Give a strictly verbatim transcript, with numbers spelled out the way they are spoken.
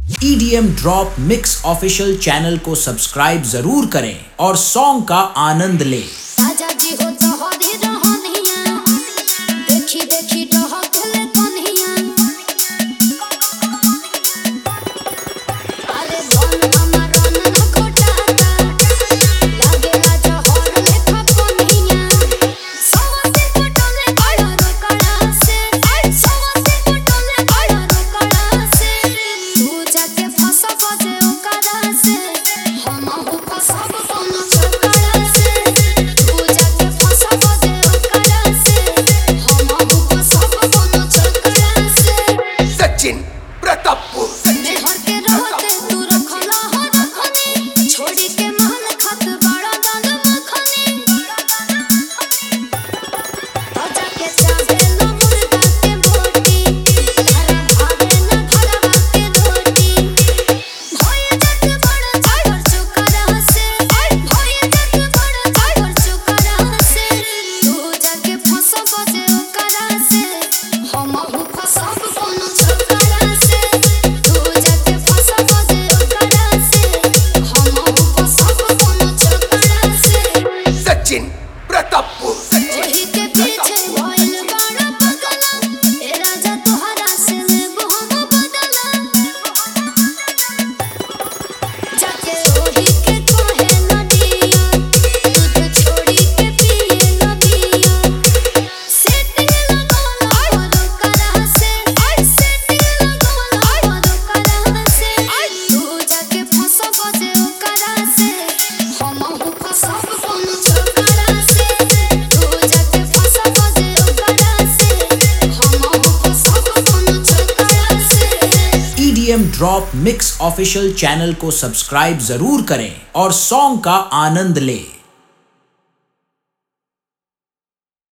ई D M drop mix official channel को subscribe जरूर करें और सॉन्ग का आनंद लें। E D M drop mix official channel को सब्सक्राइब जरूर करें और सॉन्ग का आनंद लें।